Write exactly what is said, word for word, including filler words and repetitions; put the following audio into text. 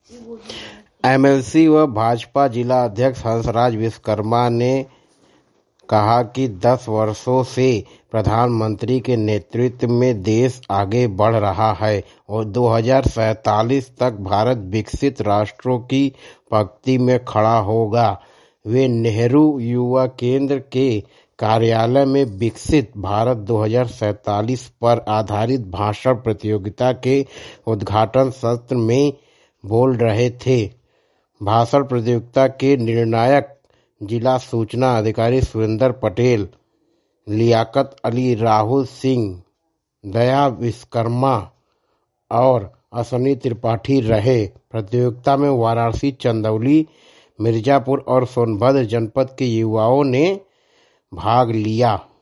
MLC व भाजपा जिला अध्यक्ष हंसराज विश्वकर्मा ने कहा कि दस वर्षों से प्रधानमंत्री के नेतृत्व में देश आगे बढ़ रहा है और दो हज़ार सैंतालीस तक भारत विकसित राष्ट्रों की पंक्ति में खड़ा होगा। वे नेहरू युवा केंद्र के कार्यालय में विकसित भारत दो हज़ार सैंतालीस पर आधारित भाषण प्रतियोगिता के उद्घाटन सत्र में बोल रहे थे। भाषण प्रतियोगिता के निर्णायक जिला सूचना अधिकारी सुरेंद्र पटेल, लियाकत अली, राहुल सिंह, दया विश्वकर्मा और अश्विनी त्रिपाठी रहे। प्रतियोगिता में वाराणसी, चंदौली, मिर्जापुर और सोनभद्र जनपद के युवाओं ने भाग लिया।